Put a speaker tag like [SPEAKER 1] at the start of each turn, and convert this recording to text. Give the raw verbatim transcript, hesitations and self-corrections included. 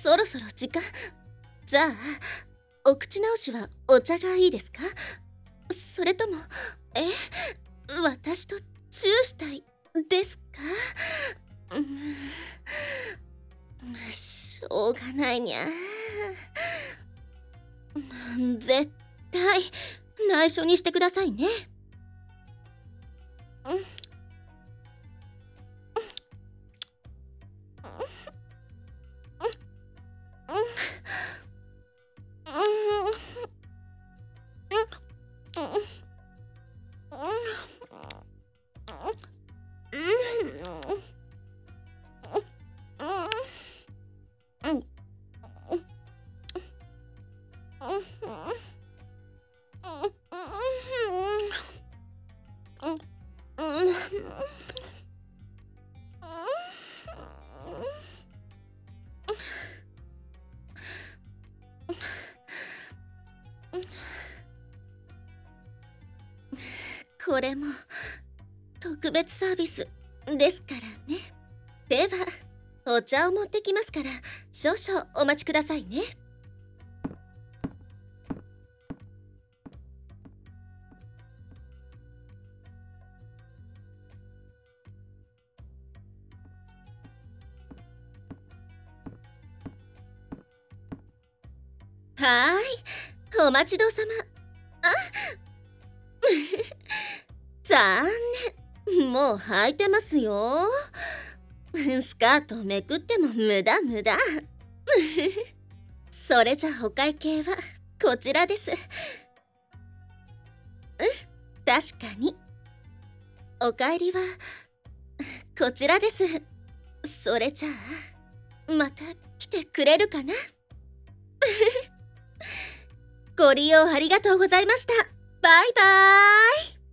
[SPEAKER 1] そろそろ時間。じゃあお口直しはお茶がいいですか？それともえ私とチューしたいですか？うーん、しょうがないにゃ。絶対内緒にしてくださいね。これも特別サービスですからね。ではお茶を持ってきますから少々お待ちくださいね。はーい、お待ちどうさま。あ残念、もう履いてますよ。スカートをめくっても無駄無駄。それじゃお会計はこちらです。うん、確かに。お帰りはこちらです。それじゃあまた来てくれるかな？ご利用ありがとうございました。バイバーイ。